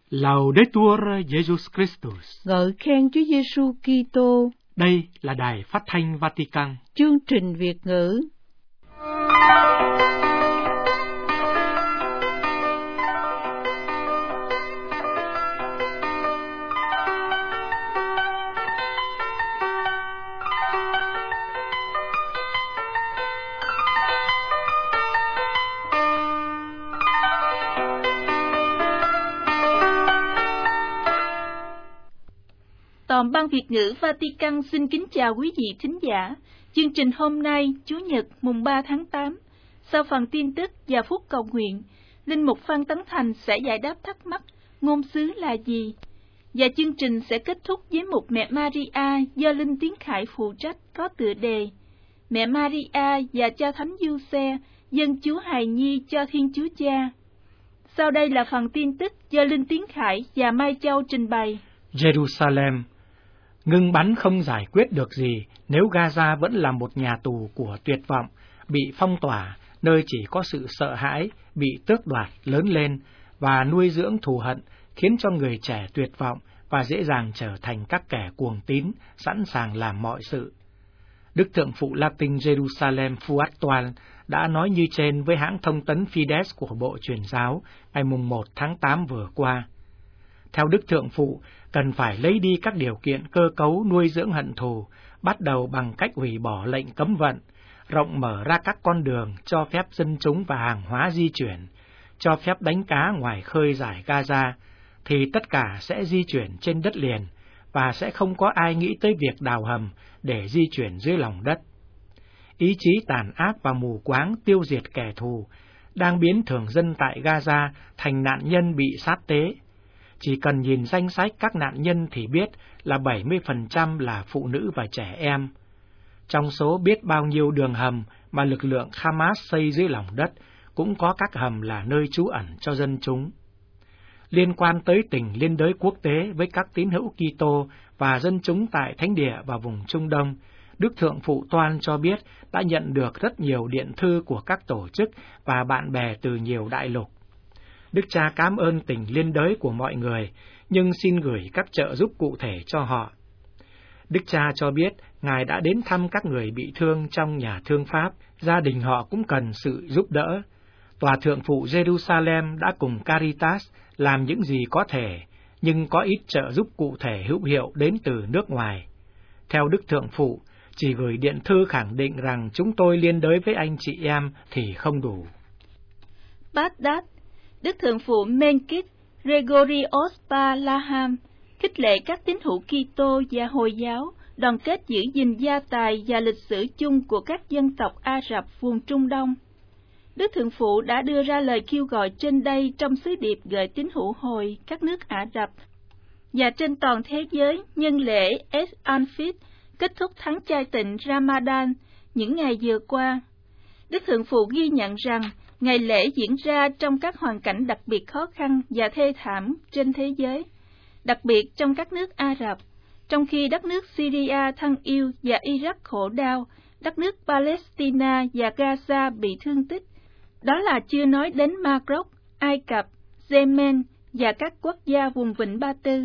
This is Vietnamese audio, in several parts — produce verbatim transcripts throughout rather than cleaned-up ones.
Laudetur Jesus Christus. Ngợi khen Chúa Giêsu Kitô. Đây là Đài Phát thanh Vatican. Chương trình Việt ngữ. Toàn ban Việt ngữ Vatican xin kính chào quý vị thính giả. Chương trình hôm nay, Chủ nhật mùng ba tháng tám, sau phần tin tức và phút cầu nguyện, Linh mục Phan Tấn Thành sẽ giải đáp thắc mắc ngôn sứ là gì. Và chương trình sẽ kết thúc với mục Mẹ Maria do Linh Tiến Khải phụ trách có tựa đề Mẹ Maria và Cha Thánh Giuse dâng Chúa hài nhi cho Thiên Chúa Cha. Sau đây là phần tin tức do Linh Tiến Khải và Mai Châu trình bày. Jerusalem ngừng bắn không giải quyết được gì nếu Gaza vẫn là một nhà tù của tuyệt vọng, bị phong tỏa, nơi chỉ có sự sợ hãi, bị tước đoạt lớn lên và nuôi dưỡng thù hận, khiến cho người trẻ tuyệt vọng và dễ dàng trở thành các kẻ cuồng tín, sẵn sàng làm mọi sự. Đức Thượng phụ Latin Jerusalem Fuat đã nói như trên với hãng thông tấn Fides của Bộ Truyền giáo ngày mùng một tháng tám vừa qua. Theo Đức Thượng phụ, cần phải lấy đi các điều kiện cơ cấu nuôi dưỡng hận thù, bắt đầu bằng cách hủy bỏ lệnh cấm vận, rộng mở ra các con đường cho phép dân chúng và hàng hóa di chuyển, cho phép đánh cá ngoài khơi giải Gaza, thì tất cả sẽ di chuyển trên đất liền và sẽ không có ai nghĩ tới việc đào hầm để di chuyển dưới lòng đất. Ý chí tàn ác và mù quáng tiêu diệt kẻ thù đang biến thường dân tại Gaza thành nạn nhân bị sát tế. Chỉ cần nhìn danh sách các nạn nhân thì biết là bảy mươi phần trăm là phụ nữ và trẻ em. Trong số biết bao nhiêu đường hầm mà lực lượng Hamas xây dưới lòng đất, cũng có các hầm là nơi trú ẩn cho dân chúng. Liên quan tới tình liên đới quốc tế với các tín hữu Kitô và dân chúng tại Thánh địa và vùng Trung Đông, Đức Thượng phụ Toan cho biết đã nhận được rất nhiều điện thư của các tổ chức và bạn bè từ nhiều đại lục. Đức Cha cảm ơn tình liên đới của mọi người, nhưng xin gửi các trợ giúp cụ thể cho họ. Đức Cha cho biết Ngài đã đến thăm các người bị thương trong nhà thương pháp, gia đình họ cũng cần sự giúp đỡ. Tòa Thượng phụ Jerusalem đã cùng Caritas làm những gì có thể, nhưng có ít trợ giúp cụ thể hữu hiệu đến từ nước ngoài. Theo Đức Thượng phụ, chỉ gửi điện thư khẳng định rằng chúng tôi liên đới với anh chị em thì không đủ. Baghdad, Đức Thượng phụ Menkit Gregorios Palaham khích lệ các tín hữu Kitô và Hồi giáo đoàn kết giữ gìn gia tài và lịch sử chung của các dân tộc Ả Rập vùng Trung Đông. Đức Thượng phụ đã đưa ra lời kêu gọi trên đây trong sứ điệp gửi tín hữu Hồi các nước Ả Rập và trên toàn thế giới nhân lễ Eid al-Fitr, kết thúc tháng chay tịnh Ramadan những ngày vừa qua. Đức Thượng phụ ghi nhận rằng ngày lễ diễn ra trong các hoàn cảnh đặc biệt khó khăn và thê thảm trên thế giới, đặc biệt trong các nước Ả Rập, trong khi đất nước Syria thân yêu và Iraq khổ đau, đất nước Palestine và Gaza bị thương tích. Đó là chưa nói đến Maroc, Ai Cập, Yemen và các quốc gia vùng Vịnh Ba Tư.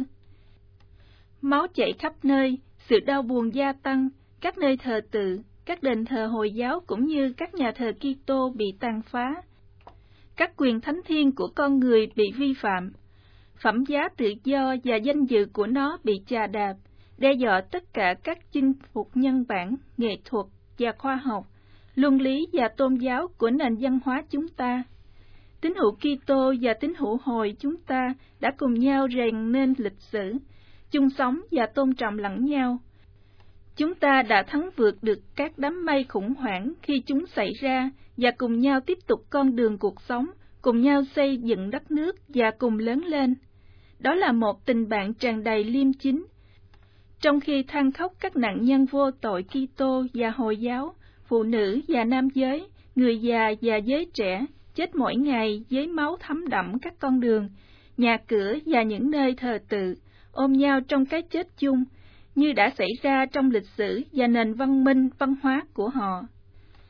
Máu chảy khắp nơi, sự đau buồn gia tăng, các nơi thờ tự, các đền thờ Hồi giáo cũng như các nhà thờ Kitô bị tàn phá. Các quyền thánh thiêng của con người bị vi phạm. Phẩm giá tự do và danh dự của nó bị chà đạp, đe dọa tất cả các chinh phục nhân bản, nghệ thuật và khoa học, luân lý và tôn giáo của nền văn hóa chúng ta. Tín hữu Kitô và tín hữu Hồi chúng ta đã cùng nhau rèn nên lịch sử, chung sống và tôn trọng lẫn nhau. Chúng ta đã thắng vượt được các đám mây khủng hoảng khi chúng xảy ra và cùng nhau tiếp tục con đường cuộc sống, cùng nhau xây dựng đất nước và cùng lớn lên. Đó là một tình bạn tràn đầy liêm chính. Trong khi than khóc các nạn nhân vô tội Kitô và Hồi giáo, phụ nữ và nam giới, người già và giới trẻ chết mỗi ngày với máu thấm đẫm các con đường, nhà cửa và những nơi thờ tự, ôm nhau trong cái chết chung, như đã xảy ra trong lịch sử và nền văn minh văn hóa của họ.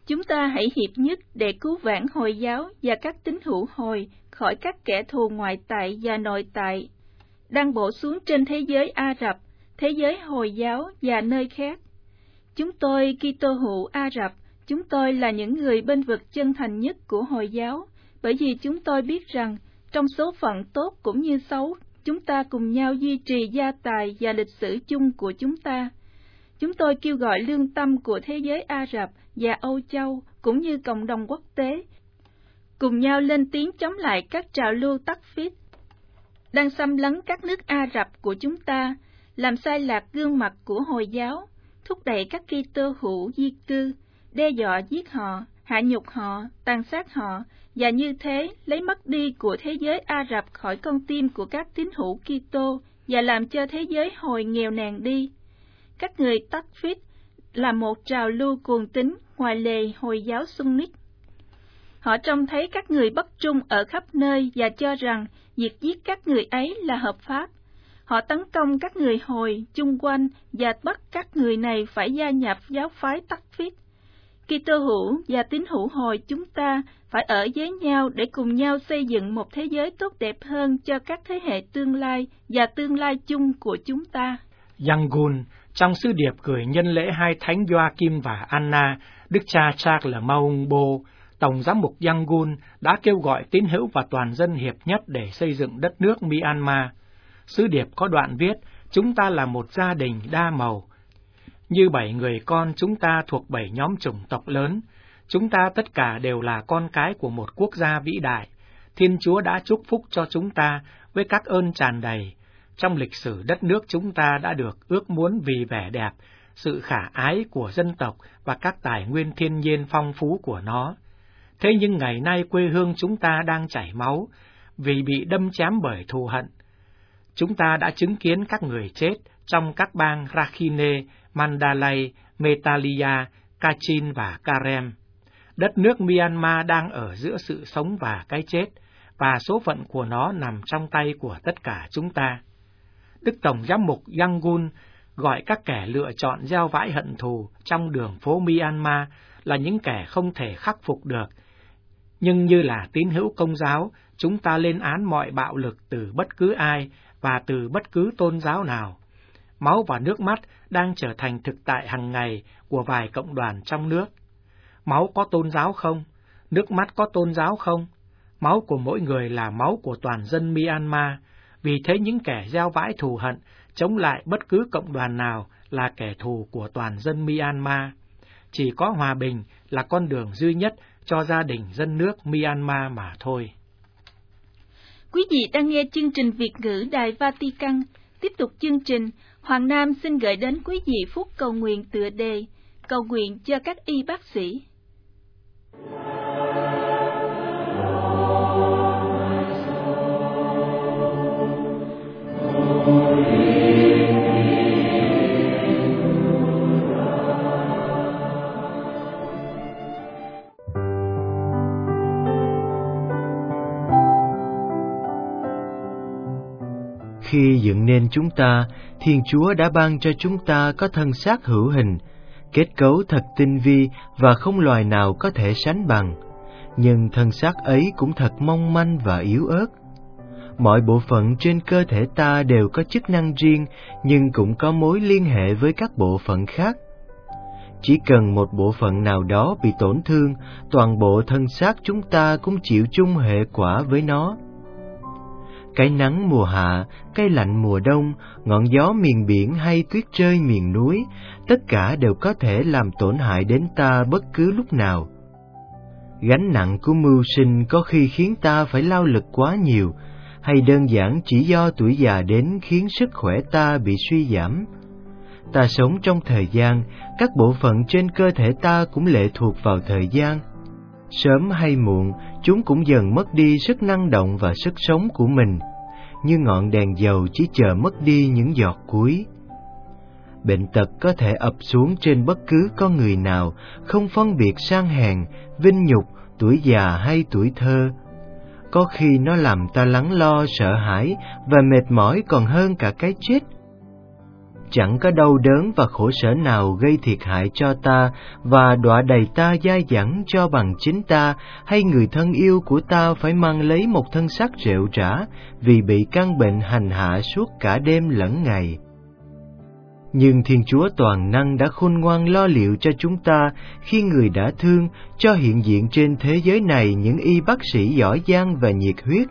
Chúng ta hãy hiệp nhất để cứu vãn Hồi giáo và các tín hữu Hồi khỏi các kẻ thù ngoại tại và nội tại đang bổ xuống trên thế giới Ả Rập, thế giới Hồi giáo và nơi khác. Chúng tôi, Kitô hữu Ả Rập, chúng tôi là những người bên vực chân thành nhất của Hồi giáo, bởi vì chúng tôi biết rằng trong số phận tốt cũng như xấu, chúng ta cùng nhau duy trì gia tài và lịch sử chung của chúng ta. Chúng tôi kêu gọi lương tâm của thế giới Ả Rập và Âu Châu cũng như cộng đồng quốc tế cùng nhau lên tiếng chống lại các trào lưu Takfir đang xâm lấn các nước Ả Rập của chúng ta, làm sai lạc gương mặt của Hồi giáo, thúc đẩy các Kitô hữu di cư, đe dọa giết họ, hạ nhục họ, tàn sát họ, và như thế lấy mất đi của thế giới Ả Rập khỏi con tim của các tín hữu Kitô và làm cho thế giới Hồi nghèo nàn đi. Các người Takfir là một trào lưu cuồng tín ngoài lề Hồi giáo Sunnit. Họ trông thấy các người bất trung ở khắp nơi và cho rằng việc giết các người ấy là hợp pháp. Họ tấn công các người Hồi chung quanh và bắt các người này phải gia nhập giáo phái Takfir. Kitô hữu và tín hữu Hồi chúng ta phải ở với nhau để cùng nhau xây dựng một thế giới tốt đẹp hơn cho các thế hệ tương lai và tương lai chung của chúng ta. Yangon, trong sứ điệp gửi nhân lễ hai thánh Joachim và Anna, đức cha Charles Maungbo, Tổng giám mục Yangon đã kêu gọi tín hữu và toàn dân hiệp nhất để xây dựng đất nước Myanmar. Sứ điệp có đoạn viết, chúng ta là một gia đình đa màu. Như bảy người con chúng ta thuộc bảy nhóm chủng tộc lớn, chúng ta tất cả đều là con cái của một quốc gia vĩ đại. Thiên Chúa đã chúc phúc cho chúng ta với các ơn tràn đầy. Trong lịch sử đất nước chúng ta đã được ước muốn vì vẻ đẹp, sự khả ái của dân tộc và các tài nguyên thiên nhiên phong phú của nó. Thế nhưng ngày nay quê hương chúng ta đang chảy máu vì bị đâm chém bởi thù hận. Chúng ta đã chứng kiến các người chết trong các bang Rakhine, Mandalay, Meghalaya, Kachin và Karem. Đất nước Myanmar đang ở giữa sự sống và cái chết, và số phận của nó nằm trong tay của tất cả chúng ta. Đức Tổng giám mục Yangon gọi các kẻ lựa chọn gieo vãi hận thù trong đường phố Myanmar là những kẻ không thể khắc phục được. Nhưng như là tín hữu Công giáo, chúng ta lên án mọi bạo lực từ bất cứ ai và từ bất cứ tôn giáo nào. Máu và nước mắt đang trở thành thực tại hàng ngày của vài cộng đoàn trong nước. Máu có tôn giáo không? Nước mắt có tôn giáo không? Máu của mỗi người là máu của toàn dân Myanmar. Vì thế những kẻ gieo vãi thù hận chống lại bất cứ cộng đoàn nào là kẻ thù của toàn dân Myanmar. Chỉ có hòa bình là con đường duy nhất cho gia đình dân nước Myanmar mà thôi. Quý vị đang nghe chương trình Việt ngữ Đài Vatican. Tiếp tục chương trình, Hoàng Nam xin gửi đến quý vị phút cầu nguyện tựa đề cầu nguyện cho các y bác sĩ. Khi dựng nên chúng ta, Thiên Chúa đã ban cho chúng ta có thân xác hữu hình, kết cấu thật tinh vi và không loài nào có thể sánh bằng. Nhưng thân xác ấy cũng thật mong manh và yếu ớt. Mọi bộ phận trên cơ thể ta đều có chức năng riêng, nhưng cũng có mối liên hệ với các bộ phận khác. Chỉ cần một bộ phận nào đó bị tổn thương, toàn bộ thân xác chúng ta cũng chịu chung hệ quả với nó. Cái nắng mùa hạ, cái lạnh mùa đông, ngọn gió miền biển hay tuyết rơi miền núi, tất cả đều có thể làm tổn hại đến ta bất cứ lúc nào. Gánh nặng của mưu sinh có khi khiến ta phải lao lực quá nhiều, hay đơn giản chỉ do tuổi già đến khiến sức khỏe ta bị suy giảm. Ta sống trong thời gian, các bộ phận trên cơ thể ta cũng lệ thuộc vào thời gian. Sớm hay muộn, chúng cũng dần mất đi sức năng động và sức sống của mình, như ngọn đèn dầu chỉ chờ mất đi những giọt cuối. Bệnh tật có thể ập xuống trên bất cứ con người nào, không phân biệt sang hèn, vinh nhục, tuổi già hay tuổi thơ. Có khi nó làm ta lắng lo, sợ hãi và mệt mỏi còn hơn cả cái chết. chẳng có đau đớn và khổ sở nào gây thiệt hại cho ta và đọa đầy ta dai dẳng cho bằng chính ta, hay người thân yêu của ta phải mang lấy một thân xác rệu rã vì bị căn bệnh hành hạ suốt cả đêm lẫn ngày. Nhưng Thiên Chúa toàn năng đã khôn ngoan lo liệu cho chúng ta khi Người đã thương, cho hiện diện trên thế giới này những y bác sĩ giỏi giang và nhiệt huyết.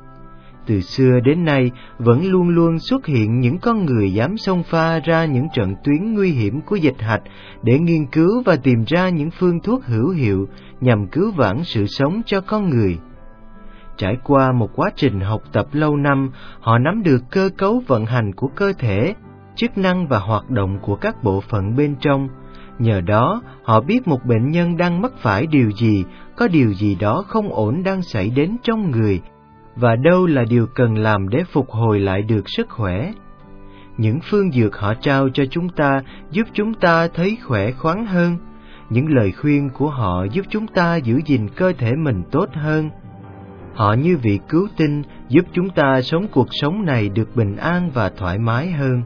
Từ xưa đến nay, vẫn luôn luôn xuất hiện những con người dám xông pha ra những trận tuyến nguy hiểm của dịch hạch để nghiên cứu và tìm ra những phương thuốc hữu hiệu nhằm cứu vãn sự sống cho con người. Trải qua một quá trình học tập lâu năm, họ nắm được cơ cấu vận hành của cơ thể, chức năng và hoạt động của các bộ phận bên trong. Nhờ đó, họ biết một bệnh nhân đang mắc phải điều gì, có điều gì đó không ổn đang xảy đến trong người, và đâu là điều cần làm để phục hồi lại được sức khỏe. Những phương dược họ trao cho chúng ta giúp chúng ta thấy khỏe khoắn hơn. Những lời khuyên của họ giúp chúng ta giữ gìn cơ thể mình tốt hơn. Họ như vị cứu tinh giúp chúng ta sống cuộc sống này được bình an và thoải mái hơn.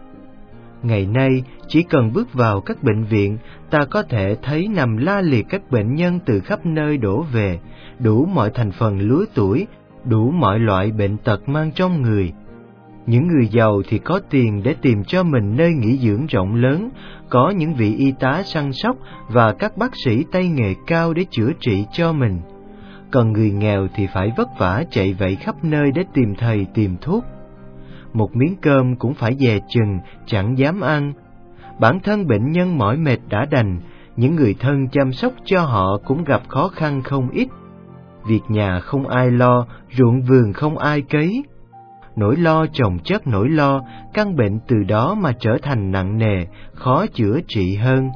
Ngày nay, chỉ cần bước vào các bệnh viện, ta có thể thấy nằm la liệt các bệnh nhân từ khắp nơi đổ về, đủ mọi thành phần lứa tuổi, đủ mọi loại bệnh tật mang trong người. Những người giàu thì có tiền để tìm cho mình nơi nghỉ dưỡng rộng lớn, có những vị y tá săn sóc và các bác sĩ tay nghề cao để chữa trị cho mình. Còn người nghèo thì phải vất vả chạy vạy khắp nơi để tìm thầy tìm thuốc. Một miếng cơm cũng phải dè chừng, chẳng dám ăn. Bản thân bệnh nhân mỏi mệt đã đành, những người thân chăm sóc cho họ cũng gặp khó khăn không ít. Việc nhà không ai lo, ruộng vườn không ai cấy. Nỗi lo chồng chất nỗi lo, căn bệnh từ đó mà trở thành nặng nề, khó chữa trị hơn.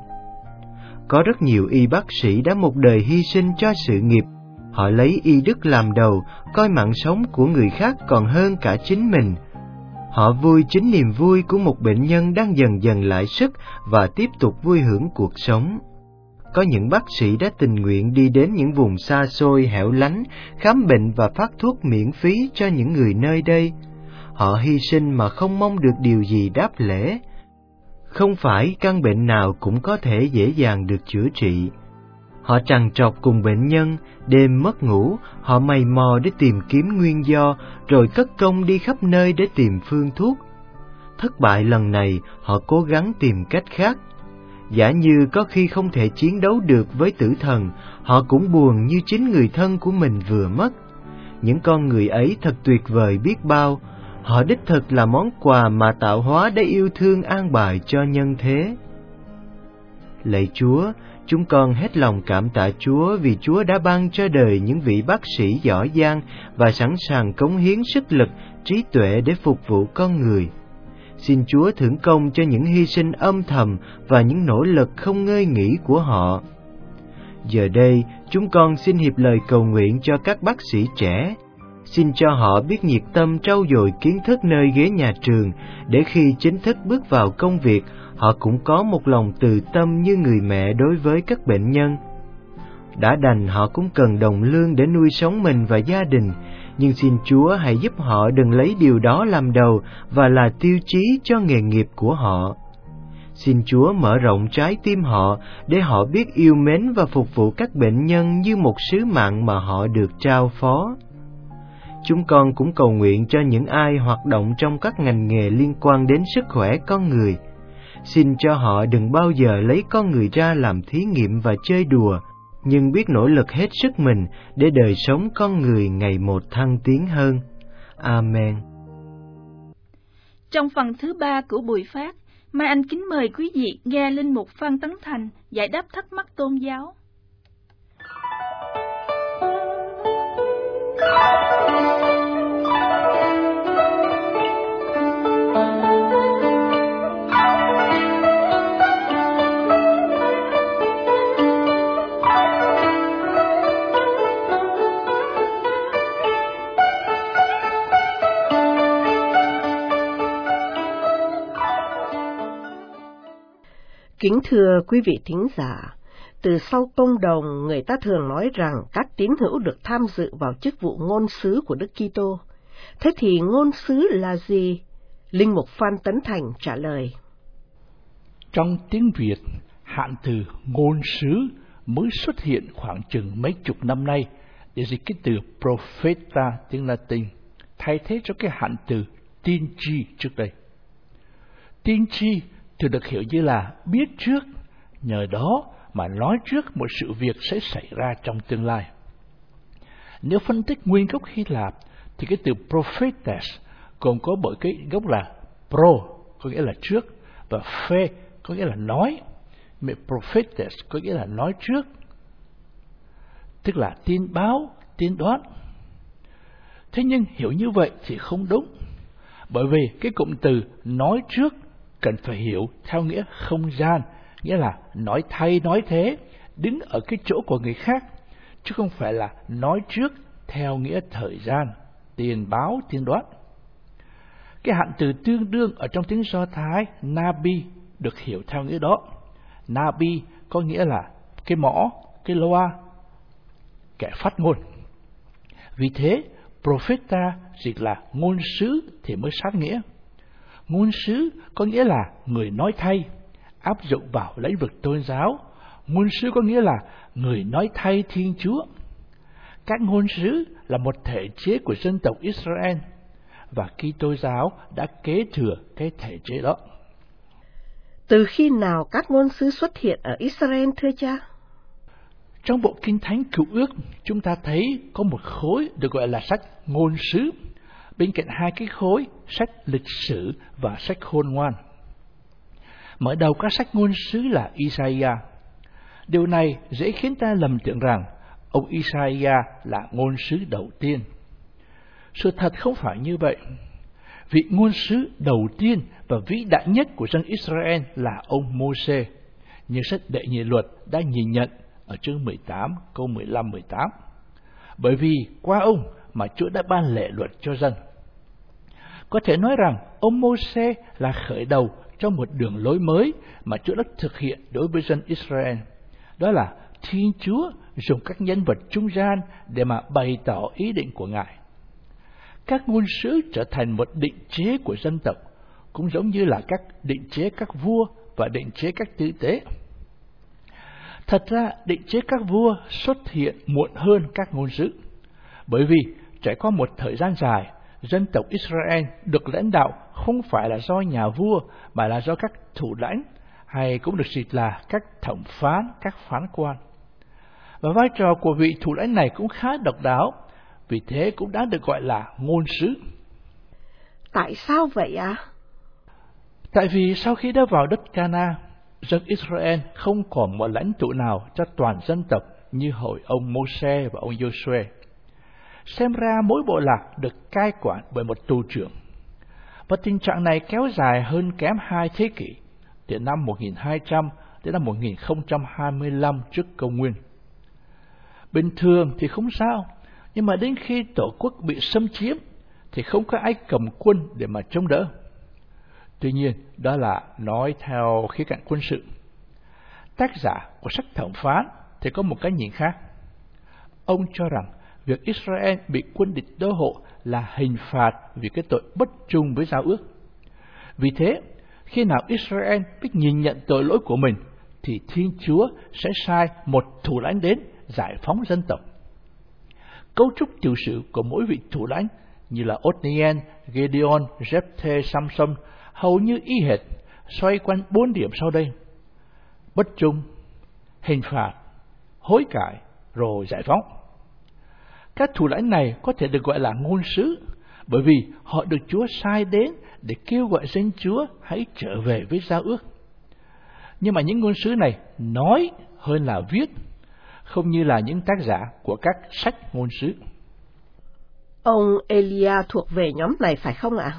Có rất nhiều y bác sĩ đã một đời hy sinh cho sự nghiệp. Họ lấy y đức làm đầu, coi mạng sống của người khác còn hơn cả chính mình. Họ vui chính niềm vui của một bệnh nhân đang dần dần lại sức và tiếp tục vui hưởng cuộc sống. Có những bác sĩ đã tình nguyện đi đến những vùng xa xôi hẻo lánh, khám bệnh và phát thuốc miễn phí cho những người nơi đây. Họ hy sinh mà không mong được điều gì đáp lễ. Không phải căn bệnh nào cũng có thể dễ dàng được chữa trị. Họ trằn trọc cùng bệnh nhân, đêm mất ngủ, họ mày mò để tìm kiếm nguyên do, rồi cất công đi khắp nơi để tìm phương thuốc. Thất bại lần này, họ cố gắng tìm cách khác. Giả như có khi không thể chiến đấu được với tử thần, họ cũng buồn như chính người thân của mình vừa mất. Những con người ấy thật tuyệt vời biết bao, họ đích thực là món quà mà tạo hóa đã yêu thương an bài cho nhân thế. Lạy Chúa, chúng con hết lòng cảm tạ Chúa vì Chúa đã ban cho đời những vị bác sĩ giỏi giang và sẵn sàng cống hiến sức lực, trí tuệ để phục vụ con người. Xin Chúa thưởng công cho những hy sinh âm thầm và những nỗ lực không ngơi nghỉ của họ. Giờ đây, chúng con xin hiệp lời cầu nguyện cho các bác sĩ trẻ. Xin cho họ biết nhiệt tâm trau dồi kiến thức nơi ghế nhà trường, để khi chính thức bước vào công việc, họ cũng có một lòng từ tâm như người mẹ đối với các bệnh nhân. Đã đành họ cũng cần đồng lương để nuôi sống mình và gia đình, nhưng xin Chúa hãy giúp họ đừng lấy điều đó làm đầu và là tiêu chí cho nghề nghiệp của họ. Xin Chúa mở rộng trái tim họ để họ biết yêu mến và phục vụ các bệnh nhân như một sứ mạng mà họ được trao phó. Chúng con cũng cầu nguyện cho những ai hoạt động trong các ngành nghề liên quan đến sức khỏe con người. Xin cho họ đừng bao giờ lấy con người ra làm thí nghiệm và chơi đùa, nhưng biết nỗ lực hết sức mình để đời sống con người ngày một thăng tiến hơn. Amen. Trong phần thứ ba của buổi phát, Mai Anh kính mời quý vị nghe Linh Mục Phan Tấn Thành giải đáp thắc mắc tôn giáo. Kính thưa quý vị thính giả, từ sau công đồng, người ta thường nói rằng các tín hữu được tham dự vào chức vụ ngôn sứ của Đức Kitô. Thế thì ngôn sứ là gì? Linh mục Phan Tấn Thành trả lời. Trong tiếng Việt, hạn từ ngôn sứ mới xuất hiện khoảng chừng mấy chục năm nay để dịch cái từ propheta tiếng Latin, thay thế cho cái hạn từ tiên tri trước đây. Tiên tri thường được hiểu như là biết trước, nhờ đó mà nói trước một sự việc sẽ xảy ra trong tương lai. Nếu phân tích nguyên gốc Hy Lạp thì cái từ prophetes gồm có bởi cái gốc là pro, có nghĩa là trước, và phe, có nghĩa là nói. Mà prophetes có nghĩa là nói trước, tức là tiên báo, tiên đoán. Thế nhưng hiểu như vậy thì không đúng, bởi vì cái cụm từ nói trước cần phải hiểu theo nghĩa không gian, nghĩa là nói thay nói thế, đứng ở cái chỗ của người khác, chứ không phải là nói trước theo nghĩa thời gian, tiền báo, tiên đoán. Cái hạn từ tương đương ở trong tiếng Do Thái, Nabi, được hiểu theo nghĩa đó. Nabi có nghĩa là cái mõ, cái loa, kẻ phát ngôn. Vì thế, propheta dịch là ngôn sứ thì mới sát nghĩa. Ngôn sứ có nghĩa là người nói thay, áp dụng vào lĩnh vực tôn giáo. Ngôn sứ có nghĩa là người nói thay Thiên Chúa. Các ngôn sứ là một thể chế của dân tộc Israel, và Kitô giáo đã kế thừa cái thể chế đó. Từ khi nào các ngôn sứ xuất hiện ở Israel thưa cha? Trong bộ Kinh Thánh Cựu Ước, chúng ta thấy có một khối được gọi là sách ngôn sứ, bên cạnh hai cái khối sách lịch sử và sách khôn ngoan. Mở đầu các sách ngôn sứ là Isaiah. Điều này dễ khiến ta lầm tưởng rằng ông Isaiah là ngôn sứ đầu tiên. Sự thật không phải như vậy. Vị ngôn sứ đầu tiên và vĩ đại nhất của dân Israel là ông Mô-sê, như sách Đệ Nhị Luật đã nhìn nhận ở chương mười tám, câu mười lăm mười tám. Bởi vì qua ông mà Chúa đã ban lệ luật cho dân. Có thể nói rằng ông Mô-sê là khởi đầu cho một đường lối mới mà Chúa đã thực hiện đối với dân Israel. Đó là Thiên Chúa dùng các nhân vật trung gian để mà bày tỏ ý định của Ngài. Các ngôn sứ trở thành một định chế của dân tộc, cũng giống như là các định chế các vua và định chế các tư tế. Thật ra, định chế các vua xuất hiện muộn hơn các ngôn sứ, bởi vì trải qua một thời gian dài, dân tộc Israel được lãnh đạo không phải là do nhà vua, mà là do các thủ lãnh, hay cũng được dịch là các thẩm phán, các phán quan. Và vai trò của vị thủ lãnh này cũng khá độc đáo, vì thế cũng đã được gọi là ngôn sứ. Tại sao vậy ạ? À? Tại vì sau khi đã vào đất Cana, dân Israel không còn một lãnh tụ nào cho toàn dân tộc như hồi ông Mô-sê và ông Giô-suê. Xem ra mỗi bộ lạc được cai quản bởi một tù trưởng. Và tình trạng này kéo dài hơn kém hai thế kỷ, từ năm một nghìn hai trăm đến năm một nghìn không trăm hai mươi lăm trước công nguyên. Bình thường thì không sao, nhưng mà đến khi tổ quốc bị xâm chiếm thì không có ai cầm quân để mà chống đỡ. Tuy nhiên, đó là nói theo khía cạnh quân sự. Tác giả của sách thẩm phán thì có một cái nhìn khác. Ông cho rằng việc Israel bị quân địch đô hộ là hình phạt vì cái tội bất trung với giao ước. Vì thế, khi nào Israel biết nhìn nhận tội lỗi của mình, thì Thiên Chúa sẽ sai một thủ lãnh đến giải phóng dân tộc. Cấu trúc tiểu sử của mỗi vị thủ lãnh như là Othniel, Gideon, Jephthê, Samson hầu như y hệt, xoay quanh bốn điểm sau đây: bất trung, hình phạt, hối cải, rồi giải phóng. Các thủ lãnh này có thể được gọi là ngôn sứ, bởi vì họ được Chúa sai đến để kêu gọi dân Chúa hãy trở về với giao ước. Nhưng mà những ngôn sứ này nói hơn là viết, không như là những tác giả của các sách ngôn sứ. Ông Elia thuộc về nhóm này phải không ạ?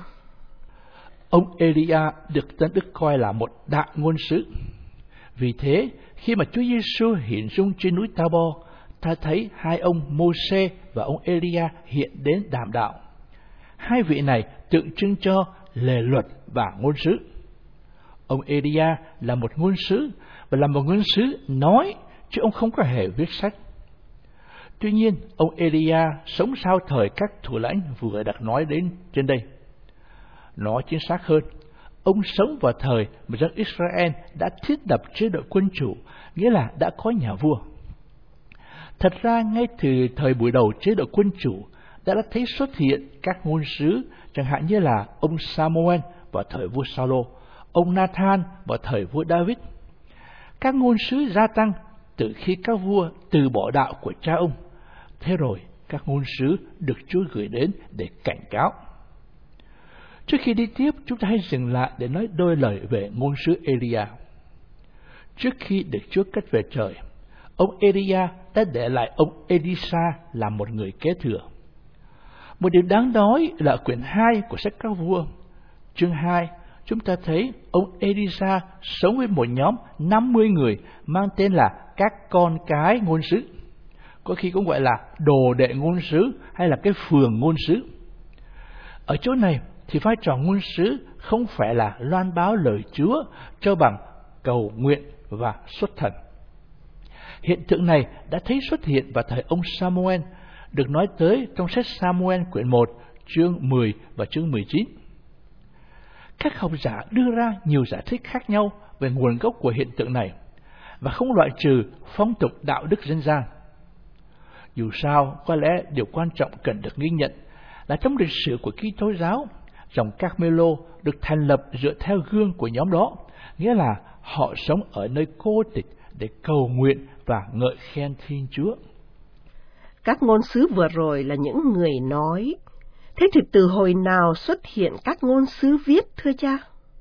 Ông Elia được Tân Đức coi là một đại ngôn sứ. Vì thế, khi mà Chúa Giêsu hiện dung trên núi Ta-bo, ta thấy hai ông Mô-sê và ông Elia hiện đến đàm đạo. Hai vị này tượng trưng cho lề luật và ngôn sứ. Ông Elia là một ngôn sứ và là một ngôn sứ nói, chứ ông không có hề viết sách. Tuy nhiên, ông Elia sống sau thời các thủ lãnh vừa được nói đến trên đây. Nói chính xác hơn, ông sống vào thời mà dân Israel đã thiết lập chế độ quân chủ, nghĩa là đã có nhà vua. Thật ra ngay từ thời buổi đầu chế độ quân chủ đã đã thấy xuất hiện các ngôn sứ, chẳng hạn như là ông Samuel vào thời vua Saulo, ông Nathan vào thời vua David. Các ngôn sứ gia tăng từ khi các vua từ bỏ đạo của cha ông. Thế rồi các ngôn sứ được Chúa gửi đến để cảnh cáo. Trước khi đi tiếp, chúng ta hãy dừng lại để nói đôi lời về ngôn sứ Elia. Trước khi được Chúa cất về trời, ông Elia đã để lại ông Elisa làm một người kế thừa. Một điều đáng nói là quyển hai của sách các vua, chương hai, chúng ta thấy ông Elisa sống với một nhóm năm mươi người mang tên là các con cái ngôn sứ. Có khi cũng gọi là đồ đệ ngôn sứ hay là cái phường ngôn sứ. Ở chỗ này thì vai trò ngôn sứ không phải là loan báo lời Chúa cho bằng cầu nguyện và xuất thần. Hiện tượng này đã thấy xuất hiện vào thời ông Samuel, được nói tới trong sách Samuel quyển một, chương mười và chương mười chín. Các học giả đưa ra nhiều giải thích khác nhau về nguồn gốc của hiện tượng này, và không loại trừ phong tục đạo đức dân gian. Dù sao, có lẽ điều quan trọng cần được ghi nhận là trong lịch sử của Kitô giáo, dòng Carmelo được thành lập dựa theo gương của nhóm đó, nghĩa là họ sống ở nơi cô tịch để cầu nguyện và ngợi khen Thiên Chúa. Các ngôn sứ vừa rồi là những người nói. Thế thì từ hồi nào xuất hiện các ngôn sứ viết, thưa cha?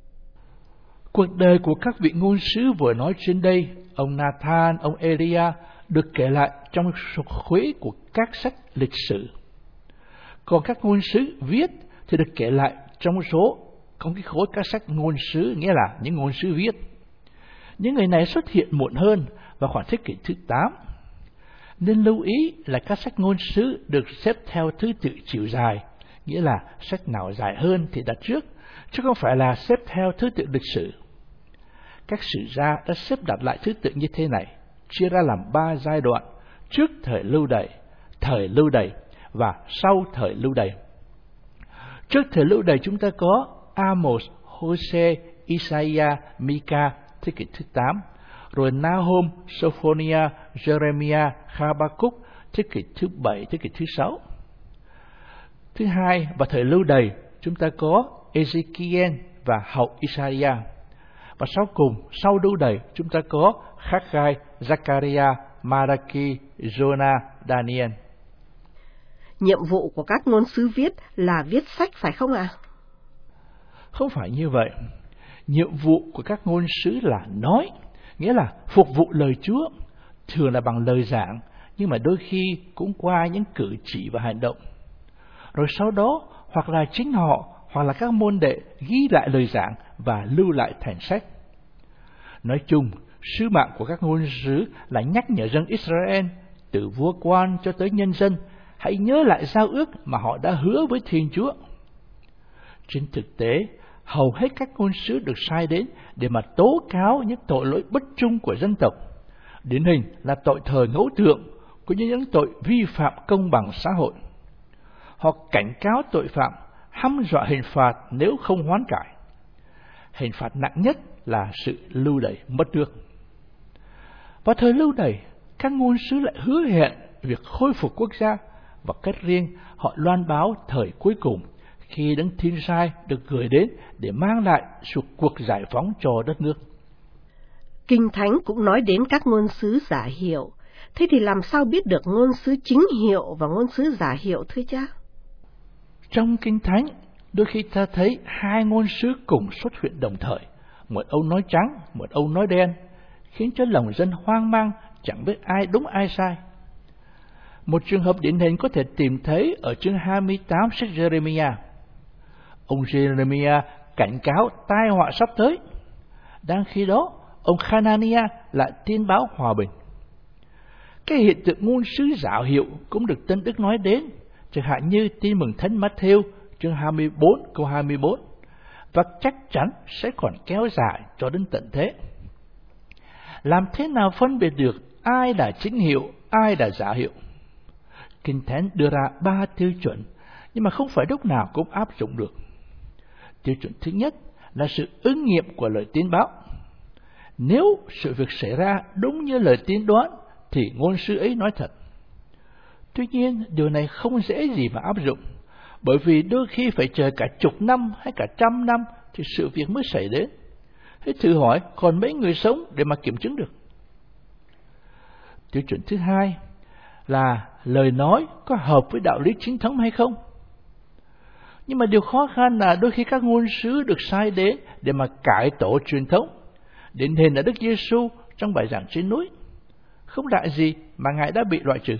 Cuộc đời của các vị ngôn sứ vừa nói trên đây, ông Nathan, ông Elia, được kể lại trong khuấy của các sách lịch sử. Còn các ngôn sứ viết thì được kể lại trong số trong cái khối các sách ngôn sứ, nghĩa là những ngôn sứ viết. Những người này xuất hiện muộn hơn vào khoảng thế kỷ thứ tám. Nên lưu ý là các sách ngôn sứ được xếp theo thứ tự chiều dài, nghĩa là sách nào dài hơn thì đặt trước, chứ không phải là xếp theo thứ tự lịch sử. Các sử gia đã xếp đặt lại thứ tự như thế này, chia ra làm ba giai đoạn: trước thời lưu đày, thời lưu đày và sau thời lưu đày. Trước thời lưu đày chúng ta có Amos, Hosea, Isaiah, Micah, thế kỷ thứ tám, rồi Nahum, Sophonia, Jeremiah, Habakkuk, thế kỷ thứ bảy, thế kỷ thứ sáu. Thứ hai, và thời lưu đày chúng ta có Ezekiel và hậu Isaiah. Và sau cùng, sau lưu đày chúng ta có Haggai, Zachariah, Malachi, Jonah, Daniel. Nhiệm vụ của các ngôn sứ viết là viết sách, phải không ạ? À? Không phải như vậy. Nhiệm vụ của các ngôn sứ là nói, nghĩa là phục vụ lời Chúa, thường là bằng lời giảng, nhưng mà đôi khi cũng qua những cử chỉ và hành động. Rồi sau đó, hoặc là chính họ, hoặc là các môn đệ ghi lại lời giảng và lưu lại thành sách. Nói chung, sứ mạng của các ngôn sứ là nhắc nhở dân Israel, từ vua quan cho tới nhân dân, hãy nhớ lại giao ước mà họ đã hứa với Thiên Chúa. Trên thực tế, hầu hết các ngôn sứ được sai đến để mà tố cáo những tội lỗi bất trung của dân tộc. Điển hình là tội thờ ngẫu tượng, cũng như những tội vi phạm công bằng xã hội. Họ cảnh cáo tội phạm, hăm dọa hình phạt nếu không hoán cải. Hình phạt nặng nhất là sự lưu đày mất nước. Vào thời lưu đày, các ngôn sứ lại hứa hẹn việc khôi phục quốc gia, và cách riêng họ loan báo thời cuối cùng, khi Đấng Thiên Sai được gửi đến để mang lại suốt cuộc giải phóng cho đất nước. Kinh Thánh cũng nói đến các ngôn sứ giả hiệu. Thế thì làm sao biết được ngôn sứ chính hiệu và ngôn sứ giả hiệu, thưa cha? Trong Kinh Thánh, đôi khi ta thấy hai ngôn sứ cùng xuất hiện đồng thời. Một ông nói trắng, một ông nói đen, khiến cho lòng dân hoang mang, chẳng biết ai đúng ai sai. Một trường hợp điển hình có thể tìm thấy ở chương hai mươi tám sách Jeremiah. Ông Jeremiah cảnh cáo tai họa sắp tới. Đang khi đó, ông Hananiah lại tiên báo hòa bình. Cái hiện tượng ngôn sứ giả hiệu cũng được Tân Đức nói đến, chẳng hạn như tin mừng Thánh Matthew chương hai mươi bốn câu hai mươi bốn, và chắc chắn sẽ còn kéo dài cho đến tận thế. Làm thế nào phân biệt được ai là chính hiệu, ai là giả hiệu? Kinh Thánh đưa ra ba tiêu chuẩn, nhưng mà không phải lúc nào cũng áp dụng được. Tiêu chuẩn thứ nhất là sự ứng nghiệm của lời tiên báo. Nếu sự việc xảy ra đúng như lời tiên đoán, thì ngôn sứ ấy nói thật. Tuy nhiên, điều này không dễ gì mà áp dụng, bởi vì đôi khi phải chờ cả chục năm hay cả trăm năm thì sự việc mới xảy đến. Thế thử hỏi, còn mấy người sống để mà kiểm chứng được? Tiêu chuẩn thứ hai là lời nói có hợp với đạo lý chính thống hay không? Nhưng mà điều khó khăn là đôi khi các ngôn sứ được sai đến để mà cải tổ truyền thống, điển hình là Đức Giêsu trong bài giảng trên núi. Không lạ gì mà Ngài đã bị loại trừ.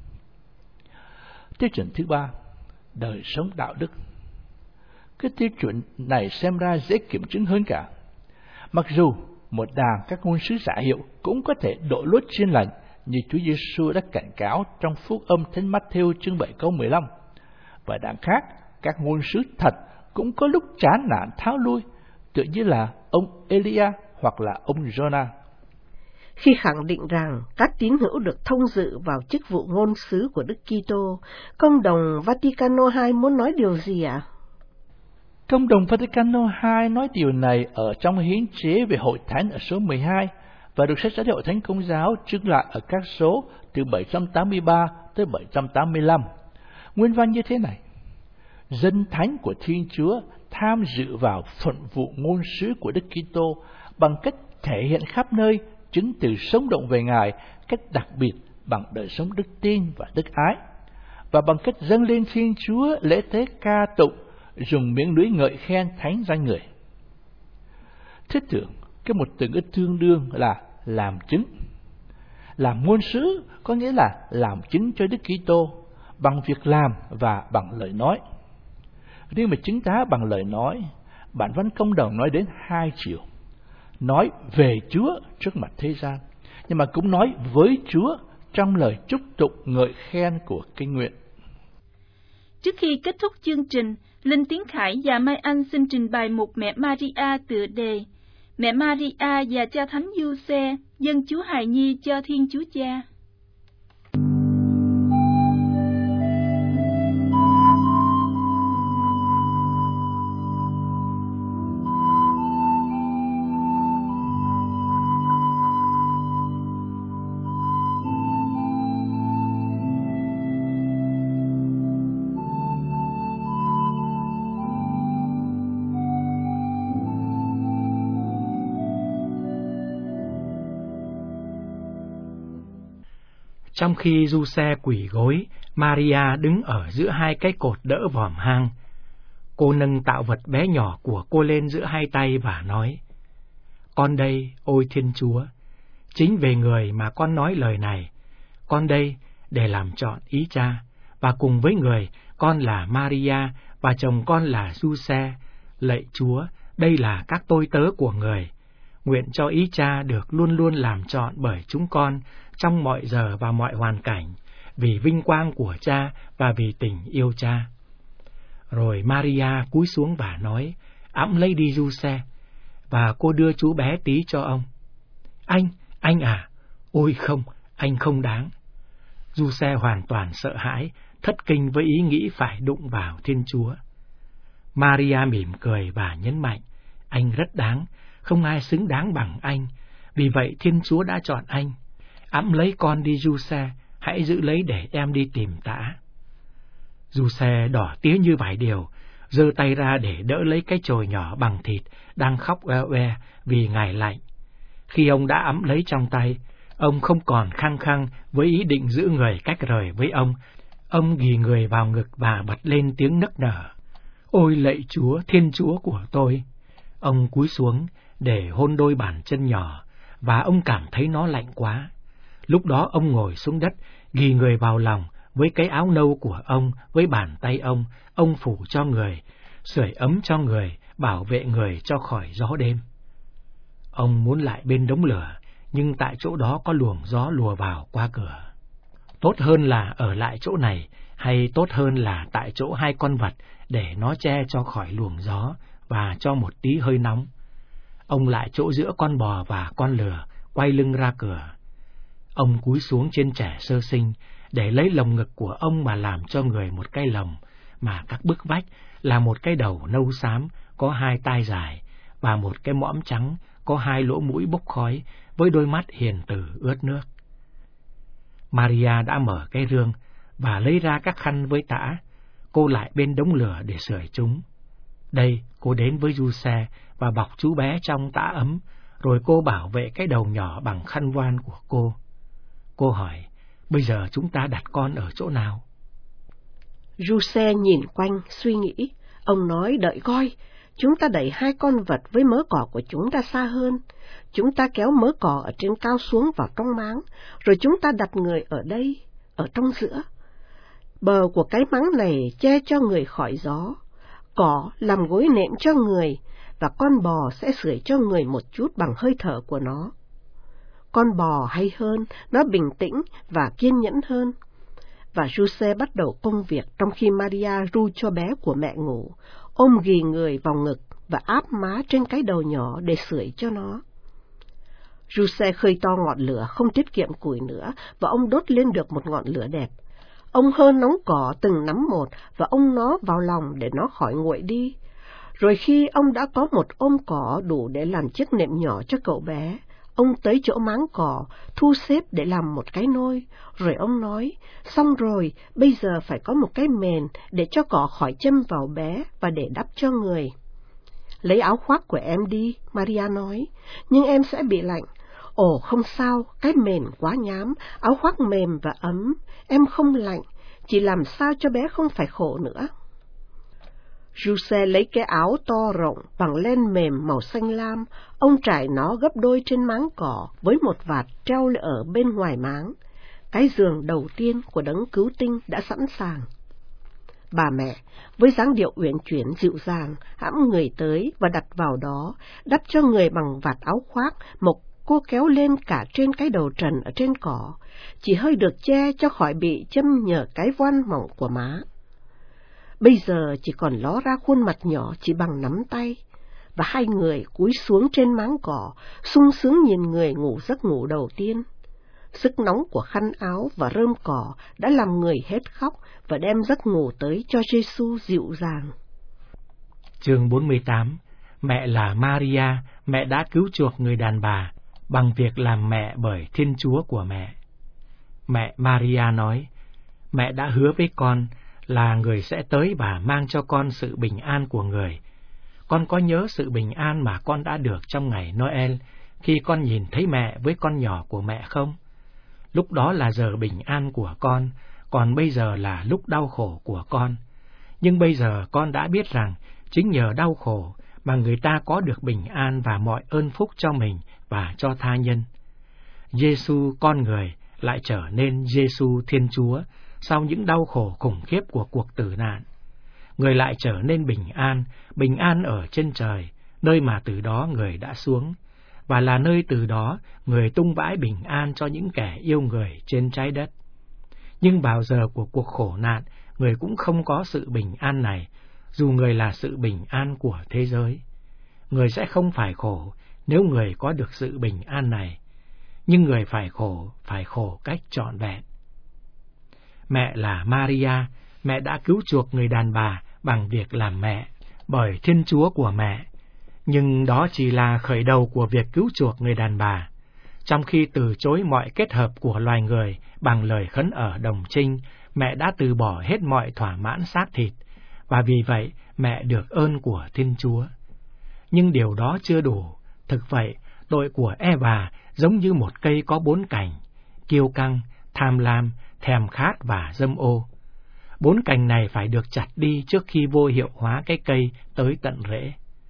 Tiêu chuẩn thứ ba, đời sống đạo đức. Cái tiêu chuẩn này xem ra dễ kiểm chứng hơn cả. Mặc dù một đàn các ngôn sứ giả hiệu cũng có thể đội lốt chiên lành, như Chúa Giêsu đã cảnh cáo trong Phúc Âm Thánh Mát-thêu chương bảy câu mười lăm. Và đàn khác, các ngôn sứ thật cũng có lúc chán nản tháo lui, tự như là ông Elia hoặc là ông Jonah. Khi khẳng định rằng các tín hữu được thông dự vào chức vụ ngôn sứ của Đức Kitô, Công đồng Vaticano hai muốn nói điều gì ạ? À? Công đồng Vaticano hai nói điều này ở trong hiến chế về hội thánh ở số mười hai và được sách giáo hội Thánh Công giáo trưng lại ở các số từ bảy trăm tám mươi ba tới bảy trăm tám mươi lăm. Nguyên văn như thế này: dân thánh của Thiên Chúa tham dự vào phận vụ ngôn sứ của Đức Kitô bằng cách thể hiện khắp nơi chứng từ sống động về Ngài, cách đặc biệt bằng đời sống đức tin và đức ái, và bằng cách dâng lên Thiên Chúa lễ tế ca tụng, dùng miệng lưỡi ngợi khen thánh danh Người. Thiết tưởng cái một từ ngữ tương đương là làm chứng. Làm ngôn sứ có nghĩa là làm chứng cho Đức Kitô bằng việc làm và bằng lời nói. Riêng về chứng tá bằng lời nói, bản văn Công đồng nói đến hai chiều: nói về Chúa trước mặt thế gian, nhưng mà cũng nói với Chúa trong lời chúc tụng ngợi khen của kinh nguyện. Trước khi kết thúc chương trình, Linh Tiến Khải và Mai Anh xin trình bày một Mẹ Maria tựa đề: Mẹ Maria và Cha Thánh Giuse dâng Chúa hài nhi cho Thiên Chúa Cha. Trong khi Giuse quỳ gối, Maria đứng ở giữa hai cái cột đỡ vòm hang. Cô nâng tạo vật bé nhỏ của cô lên giữa hai tay và nói: Con đây, ôi Thiên Chúa, chính về người mà con nói lời này. Con đây để làm trọn ý Cha, và cùng với người, con là Maria và chồng con là Giuse. Lạy Chúa, đây là các tôi tớ của người. Nguyện cho ý Cha được luôn luôn làm trọn bởi chúng con trong mọi giờ và mọi hoàn cảnh, vì vinh quang của Cha và vì tình yêu Cha. Rồi Maria cúi xuống và nói: Ẵm lấy đi Giuse. Và cô đưa chú bé tí cho ông. Anh, anh à? Ôi không, anh không đáng. Giuse hoàn toàn sợ hãi, thất kinh với ý nghĩ phải đụng vào Thiên Chúa. Maria mỉm cười và nhấn mạnh: Anh rất đáng, không ai xứng đáng bằng anh. Vì vậy Thiên Chúa đã chọn anh. Ẵm lấy con đi Giuse, hãy giữ lấy để em đi tìm tã. Giuse đỏ tía như vải điều, giơ tay ra để đỡ lấy cái chồi nhỏ bằng thịt đang khóc oe oe vì ngài lạnh. Khi ông đã ẵm lấy trong tay, ông không còn khăng khăng với ý định giữ người cách rời với ông. Ông ghì người vào ngực và bật lên tiếng nức nở: Ôi lạy Chúa, Thiên Chúa của tôi! Ông cúi xuống để hôn đôi bàn chân nhỏ, và ông cảm thấy nó lạnh quá. Lúc đó ông ngồi xuống đất, ghì người vào lòng với cái áo nâu của ông, với bàn tay ông, ông phủ cho người, sưởi ấm cho người, bảo vệ người cho khỏi gió đêm. Ông muốn lại bên đống lửa, nhưng tại chỗ đó có luồng gió lùa vào qua cửa. Tốt hơn là ở lại chỗ này, hay tốt hơn là tại chỗ hai con vật để nó che cho khỏi luồng gió và cho một tí hơi nóng. Ông lại chỗ giữa con bò và con lừa, quay lưng ra cửa. Ông cúi xuống trên trẻ sơ sinh để lấy lồng ngực của ông mà làm cho người một cái lồng, mà các bức vách là một cái đầu nâu xám có hai tai dài và một cái mõm trắng có hai lỗ mũi bốc khói với đôi mắt hiền từ ướt nước. Maria đã mở cái rương và lấy ra các khăn với tã. Cô lại bên đống lửa để sưởi chúng. Đây cô đến với Giuse và bọc chú bé trong tã ấm, rồi cô bảo vệ cái đầu nhỏ bằng khăn voan của cô. Cô hỏi, bây giờ chúng ta đặt con ở chỗ nào? Giuse nhìn quanh, suy nghĩ. Ông nói, đợi coi, chúng ta đẩy hai con vật với mớ cỏ của chúng ta xa hơn. Chúng ta kéo mớ cỏ ở trên cao xuống vào trong máng, rồi chúng ta đặt người ở đây, ở trong giữa. Bờ của cái máng này che cho người khỏi gió, cỏ làm gối nệm cho người, và con bò sẽ sưởi cho người một chút bằng hơi thở của nó. Con bò hay hơn, nó bình tĩnh và kiên nhẫn hơn. Và Giuse bắt đầu công việc trong khi Maria ru cho bé của mẹ ngủ, ôm ghì người vào ngực và áp má trên cái đầu nhỏ để sưởi cho nó. Giuse khơi to ngọn lửa không tiết kiệm củi nữa, và ông đốt lên được một ngọn lửa đẹp. Ông hơ nóng cỏ từng nắm một và ông nó vào lòng để nó khỏi nguội đi. Rồi khi ông đã có một ôm cỏ đủ để làm chiếc nệm nhỏ cho cậu bé, ông tới chỗ máng cỏ, thu xếp để làm một cái nôi, rồi ông nói, xong rồi, bây giờ phải có một cái mền để cho cỏ khỏi châm vào bé và để đắp cho người. Lấy áo khoác của em đi, Maria nói, nhưng em sẽ bị lạnh. Ồ, không sao, cái mền quá nhám, áo khoác mềm và ấm, em không lạnh, chỉ làm sao cho bé không phải khổ nữa. Giuse lấy cái áo to rộng bằng len mềm màu xanh lam, ông trải nó gấp đôi trên máng cỏ với một vạt treo ở bên ngoài máng. Cái giường đầu tiên của đấng cứu tinh đã sẵn sàng. Bà mẹ, với dáng điệu uyển chuyển dịu dàng, hãm người tới và đặt vào đó, đắp cho người bằng vạt áo khoác, một cô kéo lên cả trên cái đầu trần ở trên cỏ, chỉ hơi được che cho khỏi bị châm nhờ cái voan mỏng của má. Bây giờ chỉ còn ló ra khuôn mặt nhỏ chỉ bằng nắm tay, và hai người cúi xuống trên máng cỏ, sung sướng nhìn người ngủ giấc ngủ đầu tiên. Sức nóng của khăn áo và rơm cỏ đã làm người hết khóc và đem giấc ngủ tới cho Giêsu dịu dàng. Chương bốn mươi tám. Mẹ là Maria, mẹ đã cứu chuộc người đàn bà bằng việc làm mẹ bởi Thiên Chúa của mẹ. Mẹ Maria nói, mẹ đã hứa với con là người sẽ tới và mang cho con sự bình an của người. Con có nhớ sự bình an mà con đã được trong ngày Noel khi con nhìn thấy mẹ với con nhỏ của mẹ không? Lúc đó là giờ bình an của con, còn bây giờ là lúc đau khổ của con. Nhưng bây giờ con đã biết rằng chính nhờ đau khổ mà người ta có được bình an và mọi ơn phúc cho mình và cho tha nhân. Giêsu con người lại trở nên Giêsu Thiên Chúa sau những đau khổ khủng khiếp của cuộc tử nạn. Người lại trở nên bình an, bình an ở trên trời, nơi mà từ đó người đã xuống, và là nơi từ đó người tung vãi bình an cho những kẻ yêu người trên trái đất. Nhưng vào giờ của cuộc khổ nạn, người cũng không có sự bình an này, dù người là sự bình an của thế giới. Người sẽ không phải khổ nếu người có được sự bình an này, nhưng người phải khổ, phải khổ cách trọn vẹn. Mẹ là Maria, mẹ đã cứu chuộc người đàn bà bằng việc làm mẹ, bởi Thiên Chúa của mẹ. Nhưng đó chỉ là khởi đầu của việc cứu chuộc người đàn bà. Trong khi từ chối mọi kết hợp của loài người bằng lời khấn ở đồng trinh, mẹ đã từ bỏ hết mọi thỏa mãn xác thịt, và vì vậy mẹ được ơn của Thiên Chúa. Nhưng điều đó chưa đủ. Thực vậy, tội của Eva giống như một cây có bốn cành, kiêu căng, tham lam, thèm khát và dâm ô. Bốn cành này phải được chặt đi trước khi vô hiệu hóa cái cây tới tận rễ.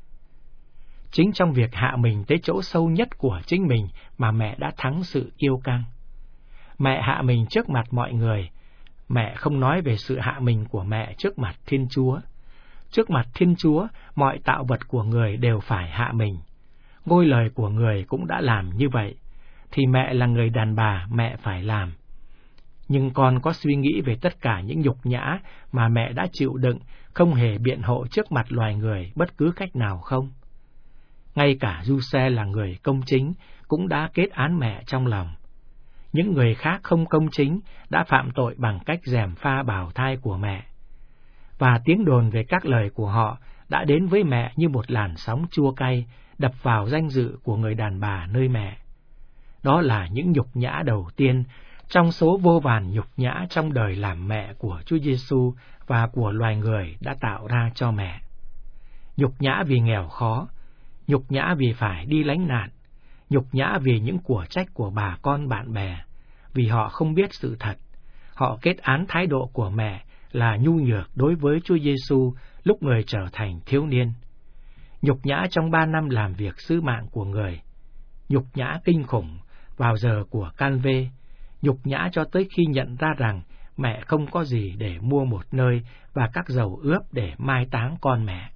Chính trong việc hạ mình tới chỗ sâu nhất của chính mình mà mẹ đã thắng sự kiêu căng. Mẹ hạ mình trước mặt mọi người. Mẹ không nói về sự hạ mình của mẹ trước mặt Thiên Chúa. Trước mặt Thiên Chúa, mọi tạo vật của người đều phải hạ mình. Ngôi lời của người cũng đã làm như vậy, thì mẹ là người đàn bà, mẹ phải làm. Nhưng con có suy nghĩ về tất cả những nhục nhã mà mẹ đã chịu đựng, không hề biện hộ trước mặt loài người bất cứ cách nào không? Ngay cả Giuse là người công chính cũng đã kết án mẹ trong lòng. Những người khác không công chính đã phạm tội bằng cách gièm pha bào thai của mẹ. và tiếng đồn về các lời của họ đã đến với mẹ như một làn sóng chua cay đập vào danh dự của người đàn bà nơi mẹ. Đó là những nhục nhã đầu tiên trong số vô vàn nhục nhã trong đời làm mẹ của Chúa Giêsu và của loài người đã tạo ra cho mẹ. Nhục nhã vì nghèo khó, nhục nhã vì phải đi lánh nạn, nhục nhã vì những của trách của bà con bạn bè, vì họ không biết sự thật. Họ kết án thái độ của mẹ là nhu nhược đối với Chúa Giêsu lúc người trở thành thiếu niên. Nhục nhã trong ba năm làm việc sứ mạng của người, nhục nhã kinh khủng vào giờ của can vê, nhục nhã cho tới khi nhận ra rằng mẹ không có gì để mua một nơi và các dầu ướp để mai táng con mẹ.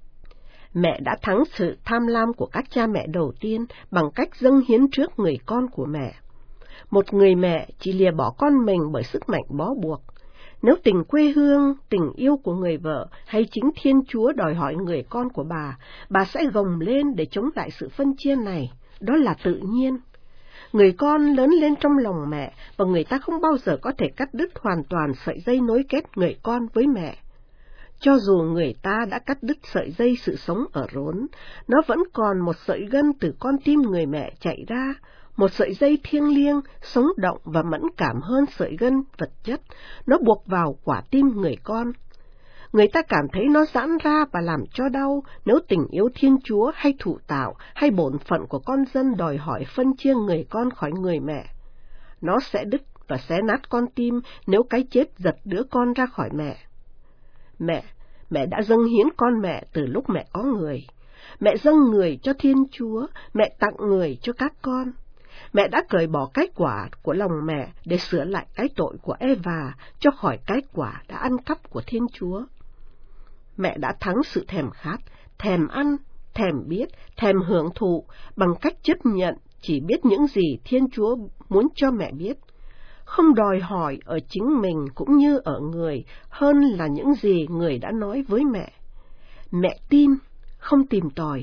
Mẹ đã thắng sự tham lam của các cha mẹ đầu tiên bằng cách dâng hiến trước người con của mẹ. Một người mẹ chỉ lìa bỏ con mình bởi sức mạnh bó buộc. Nếu tình quê hương, tình yêu của người vợ hay chính Thiên Chúa đòi hỏi người con của bà, bà sẽ gồng lên để chống lại sự phân chia này. Đó là tự nhiên. Người con lớn lên trong lòng mẹ và người ta không bao giờ có thể cắt đứt hoàn toàn sợi dây nối kết người con với mẹ. Cho dù người ta đã cắt đứt sợi dây sự sống ở rốn, nó vẫn còn một sợi gân từ con tim người mẹ chạy ra, một sợi dây thiêng liêng, sống động và mẫn cảm hơn sợi gân vật chất, nó buộc vào quả tim người con. Người ta cảm thấy nó giãn ra và làm cho đau nếu tình yêu Thiên Chúa hay thụ tạo hay bổn phận của con dân đòi hỏi phân chia người con khỏi người mẹ. Nó sẽ đứt và xé nát con tim nếu cái chết giật đứa con ra khỏi mẹ. Mẹ, mẹ đã dâng hiến con mẹ từ lúc mẹ có người. Mẹ dâng người cho Thiên Chúa, mẹ tặng người cho các con. Mẹ đã cởi bỏ cái quả của lòng mẹ để sửa lại cái tội của Eva cho khỏi cái quả đã ăn cắp của Thiên Chúa. Mẹ đã thắng sự thèm khát, thèm ăn, thèm biết, thèm hưởng thụ bằng cách chấp nhận chỉ biết những gì Thiên Chúa muốn cho mẹ biết. Không đòi hỏi ở chính mình cũng như ở người hơn là những gì người đã nói với mẹ. Mẹ tin, không tìm tòi.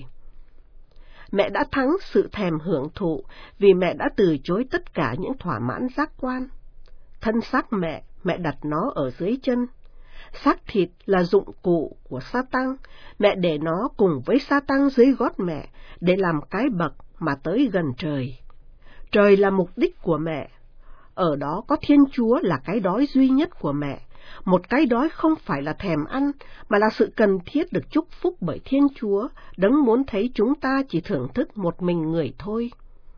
Mẹ đã thắng sự thèm hưởng thụ vì mẹ đã từ chối tất cả những thỏa mãn giác quan. Thân xác mẹ, mẹ đặt nó ở dưới chân. Xác thịt là dụng cụ của Sa-tăng, mẹ để nó cùng với Sa-tăng dưới gót mẹ để làm cái bậc mà tới gần trời. Trời là mục đích của mẹ. Ở đó có Thiên Chúa là cái đói duy nhất của mẹ. Một cái đói không phải là thèm ăn, mà là sự cần thiết được chúc phúc bởi Thiên Chúa, đấng muốn thấy chúng ta chỉ thưởng thức một mình người thôi.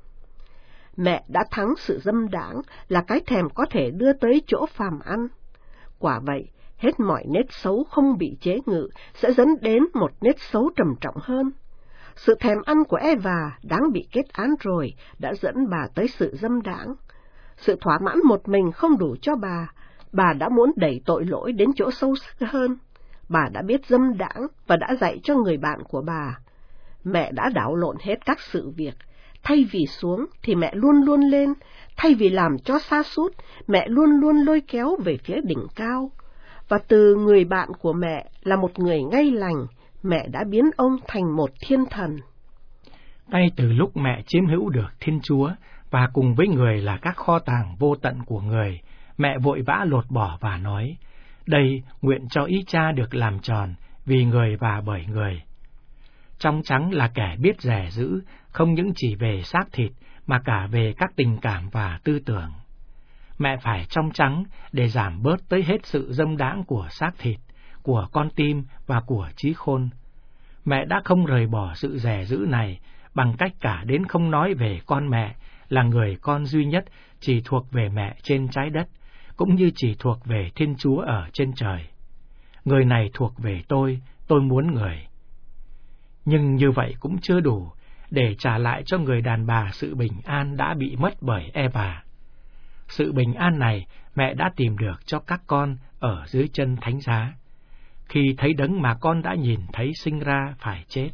Mẹ đã thắng sự dâm đãng là cái thèm có thể đưa tới chỗ phàm ăn. Quả vậy, hết mọi nết xấu không bị chế ngự sẽ dẫn đến một nết xấu trầm trọng hơn. Sự thèm ăn của Eva đáng bị kết án rồi đã dẫn bà tới sự dâm đãng. Sự thỏa mãn một mình không đủ cho bà, bà đã muốn đẩy tội lỗi đến chỗ sâu sắc hơn. Bà đã biết dâm đãng và đã dạy cho người bạn của bà. Mẹ đã đảo lộn hết các sự việc. Thay vì xuống thì mẹ luôn luôn lên, thay vì làm cho sa sút, mẹ luôn luôn lôi kéo về phía đỉnh cao. Và từ người bạn của mẹ là một người ngay lành, mẹ đã biến ông thành một thiên thần. Ngay từ lúc mẹ chiếm hữu được Thiên Chúa và cùng với người là các kho tàng vô tận của người, mẹ vội vã lột bỏ và nói, đây nguyện cho ý cha được làm tròn vì người và bởi người. Trong trắng là kẻ biết rẻ giữ, không những chỉ về xác thịt mà cả về các tình cảm và tư tưởng. Mẹ phải trong trắng để giảm bớt tới hết sự dâm đãng của xác thịt, của con tim và của trí khôn. Mẹ đã không rời bỏ sự rẻ giữ này bằng cách cả đến không nói về con mẹ là người con duy nhất chỉ thuộc về mẹ trên trái đất, cũng như chỉ thuộc về Thiên Chúa ở trên trời. Người này thuộc về tôi, tôi muốn người. Nhưng như vậy cũng chưa đủ để trả lại cho người đàn bà sự bình an đã bị mất bởi Eva. Sự bình an này mẹ đã tìm được cho các con ở dưới chân thánh giá, khi thấy đấng mà con đã nhìn thấy sinh ra phải chết.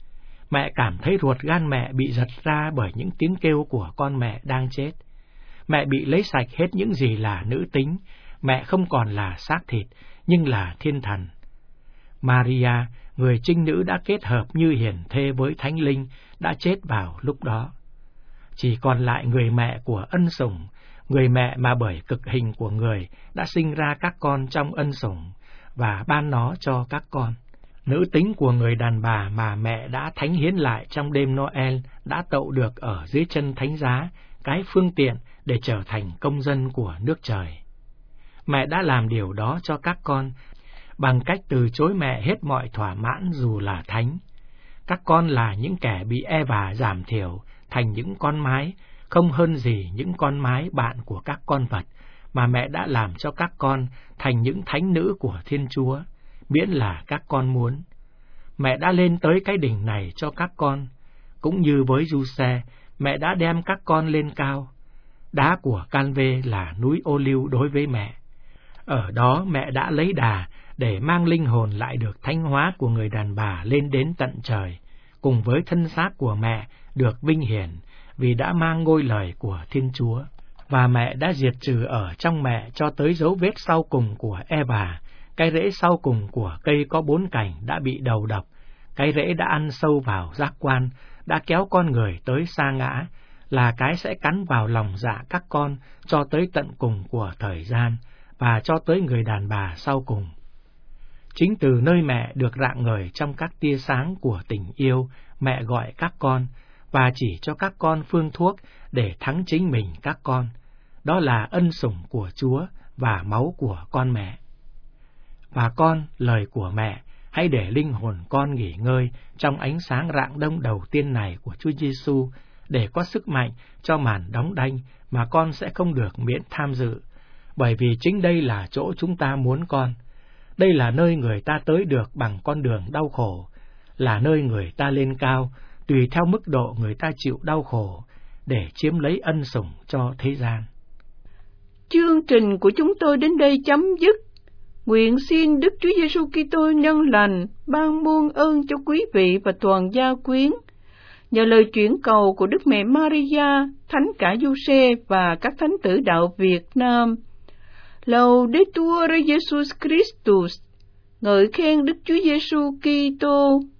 Mẹ cảm thấy ruột gan mẹ bị giật ra bởi những tiếng kêu của con mẹ đang chết. Mẹ bị lấy sạch hết những gì là nữ tính, mẹ không còn là xác thịt, nhưng là thiên thần. Maria, người trinh nữ đã kết hợp như hiển thê với thánh linh, đã chết vào lúc đó. Chỉ còn lại người mẹ của ân sủng, người mẹ mà bởi cực hình của người đã sinh ra các con trong ân sủng, và ban nó cho các con. Nữ tính của người đàn bà mà mẹ đã thánh hiến lại trong đêm Noel đã tậu được ở dưới chân thánh giá, cái phương tiện để trở thành công dân của nước trời. Mẹ đã làm điều đó cho các con bằng cách từ chối mẹ hết mọi thỏa mãn dù là thánh. Các con là những kẻ bị Eva giảm thiểu thành những con mái, không hơn gì những con mái bạn của các con vật, mà mẹ đã làm cho các con thành những thánh nữ của Thiên Chúa, miễn là các con muốn. Mẹ đã lên tới cái đỉnh này cho các con, cũng như với Giuse, mẹ đã đem các con lên cao. Đá của Can-vê là núi ô liu đối với mẹ. Ở đó mẹ đã lấy đà để mang linh hồn lại được thánh hóa của người đàn bà lên đến tận trời, cùng với thân xác của mẹ được vinh hiển vì đã mang ngôi lời của Thiên Chúa. Và mẹ đã diệt trừ ở trong mẹ cho tới dấu vết sau cùng của Eva, cái rễ sau cùng của cây có bốn cành đã bị đầu độc, cái rễ đã ăn sâu vào giác quan, đã kéo con người tới sa ngã, là cái sẽ cắn vào lòng dạ các con cho tới tận cùng của thời gian, và cho tới người đàn bà sau cùng. Chính từ nơi mẹ được rạng ngời trong các tia sáng của tình yêu, mẹ gọi các con, và chỉ cho các con phương thuốc để thắng chính mình các con. Đó là ân sủng của Chúa và máu của con mẹ. Và con, lời của mẹ, hãy để linh hồn con nghỉ ngơi trong ánh sáng rạng đông đầu tiên này của Chúa Giêsu, để có sức mạnh cho màn đóng đanh mà con sẽ không được miễn tham dự, bởi vì chính đây là chỗ chúng ta muốn con. Đây là nơi người ta tới được bằng con đường đau khổ, là nơi người ta lên cao, tùy theo mức độ người ta chịu đau khổ, để chiếm lấy ân sủng cho thế gian. Chương trình của chúng tôi đến đây chấm dứt. Nguyện xin Đức Chúa Giêsu Kitô nhân lành ban muôn ơn cho quý vị và toàn gia quyến. Nhờ lời chuyển cầu của Đức Mẹ Maria, Thánh cả Giuse và các thánh tử đạo Việt Nam. Laudetur Jesus Christus. Ngợi khen Đức Chúa Giêsu Kitô.